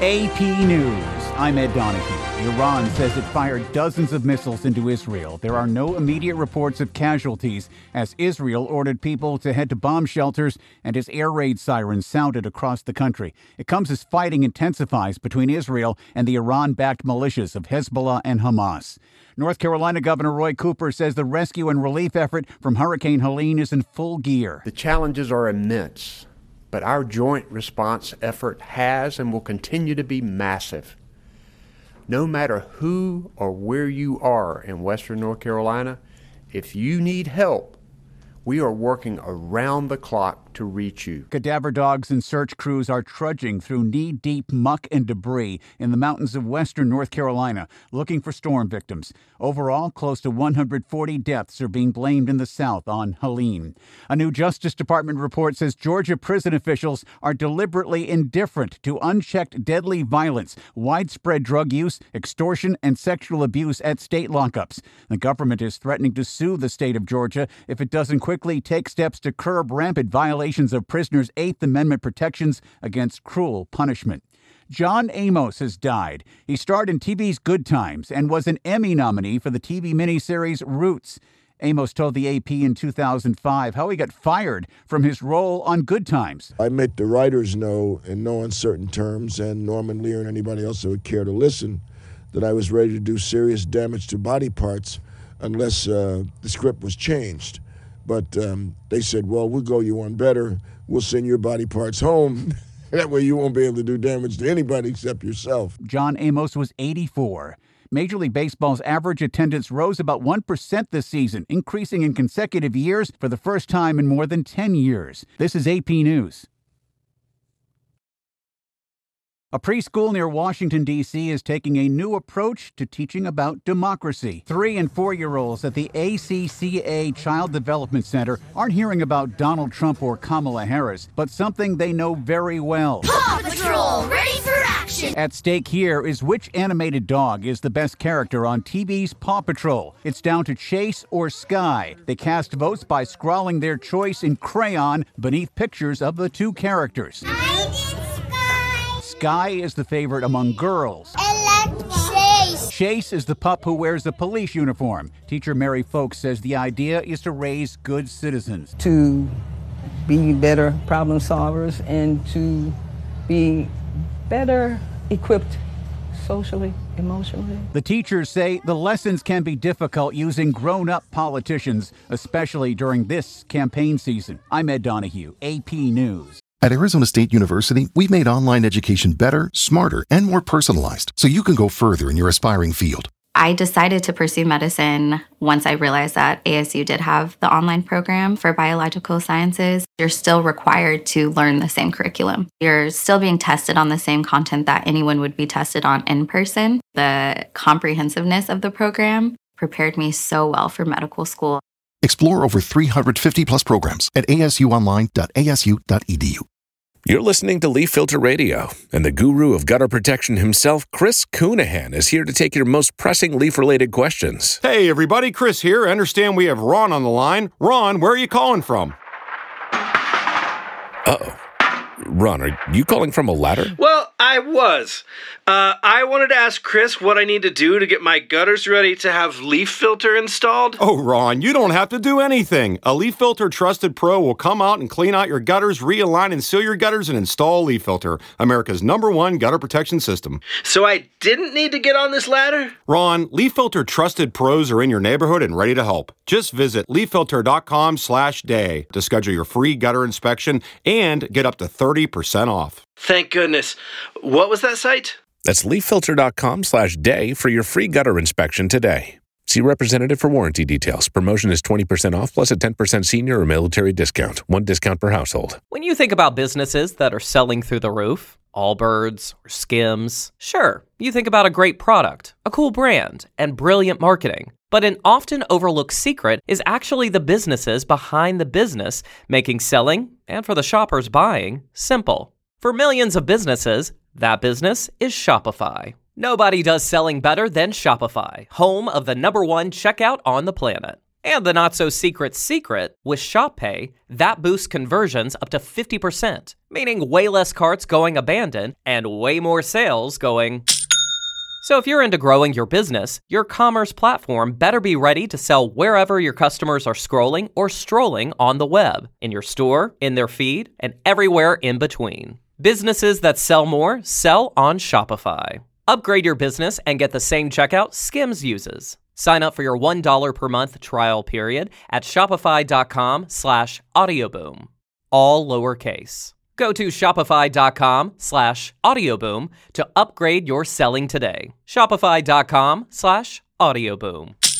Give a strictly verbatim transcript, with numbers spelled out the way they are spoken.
A P News. I'm Ed Donahue. Iran says it fired dozens of missiles into Israel. There are no immediate reports of casualties as Israel ordered people to head to bomb shelters and as air raid sirens sounded across the country. It comes as fighting intensifies between Israel and the Iran-backed militias of Hezbollah and Hamas. North Carolina Governor Roy Cooper says the rescue and relief effort from Hurricane Helene is in full gear. The challenges are immense, but our joint response effort has and will continue to be massive. No matter who or where you are in Western North Carolina, if you need help, we are working around the clock to reach you. Cadaver dogs and search crews are trudging through knee-deep muck and debris in the mountains of western North Carolina, looking for storm victims. Overall, close to one hundred forty deaths are being blamed in the South on Helene. A new Justice Department report says Georgia prison officials are deliberately indifferent to unchecked deadly violence, widespread drug use, extortion, and sexual abuse at state lockups. The government is threatening to sue the state of Georgia if it doesn't quickly take steps to curb rampant violations of prisoners' Eighth Amendment protections against cruel punishment. John Amos has died. He starred in T V's Good Times and was an Emmy nominee for the T V miniseries Roots. Amos told the A P in two thousand five how he got fired from his role on Good Times. I make the writers know in no uncertain terms, and Norman Lear and anybody else that would care to listen, that I was ready to do serious damage to body parts unless uh, the script was changed. But um, they said, well, we'll go you one better. We'll send your body parts home. That way you won't be able to do damage to anybody except yourself. John Amos was eighty-four. Major League Baseball's average attendance rose about one percent this season, increasing in consecutive years for the first time in more than ten years. This is A P News. A preschool near Washington, D C is taking a new approach to teaching about democracy. Three- and four-year-olds at the A C C A Child Development Center aren't hearing about Donald Trump or Kamala Harris, but something they know very well. Paw Patrol, ready for action! At stake here is which animated dog is the best character on T V's Paw Patrol. It's down to Chase or Skye. They cast votes by scrawling their choice in crayon beneath pictures of the two characters. I did Skye! Skye is the favorite among girls. I like Chase! Chase is the pup who wears the police uniform. Teacher Mary Folks says the idea is to raise good citizens. To be better problem solvers and to be better equipped socially, emotionally. The teachers say the lessons can be difficult using grown-up politicians, especially during this campaign season. I'm Ed Donahue, A P News. At Arizona State University, we've made online education better, smarter, and more personalized so you can go further in your aspiring field. I decided to pursue medicine once I realized that A S U did have the online program for biological sciences. You're still required to learn the same curriculum. You're still being tested on the same content that anyone would be tested on in person. The comprehensiveness of the program prepared me so well for medical school. Explore over three hundred fifty plus programs at a s u online dot a s u dot e d u. You're listening to Leaf Filter Radio, and the guru of gutter protection himself, Chris Coonahan, is here to take your most pressing leaf-related questions. Hey, everybody, Chris here. I understand we have Ron on the line. Ron, where are you calling from? Uh-oh. Ron, are you calling from a ladder? Well, I was. Uh, I wanted to ask Chris what I need to do to get my gutters ready to have Leaf Filter installed. Oh, Ron, you don't have to do anything. A Leaf Filter Trusted Pro will come out and clean out your gutters, realign and seal your gutters, and install Leaf Filter, America's number one gutter protection system. So I didn't need to get on this ladder? Ron, Leaf Filter Trusted Pros are in your neighborhood and ready to help. Just visit leaf filter dot com slash day to schedule your free gutter inspection and get up to thirty percent off. Thank goodness. What was that site? That's leaf filter dot com slash day for your free gutter inspection today. See representative for warranty details. Promotion is twenty percent off plus a ten percent senior or military discount. One discount per household. When you think about businesses that are selling through the roof, Allbirds or Skims, sure, you think about a great product, a cool brand, and brilliant marketing. But an often overlooked secret is actually the businesses behind the business, making selling, and for the shoppers buying, simple. For millions of businesses, that business is Shopify. Nobody does selling better than Shopify, home of the number one checkout on the planet. And the not-so-secret secret, with ShopPay, that boosts conversions up to fifty percent, meaning way less carts going abandoned and way more sales going... So if you're into growing your business, your commerce platform better be ready to sell wherever your customers are scrolling or strolling on the web, in your store, in their feed, and everywhere in between. Businesses that sell more sell on Shopify. Upgrade your business and get the same checkout Skims uses. Sign up for your one dollar per month trial period at shopify.com slash audioboom. All lowercase. Go to shopify.com slash audioboom to upgrade your selling today. Shopify.com slash audioboom.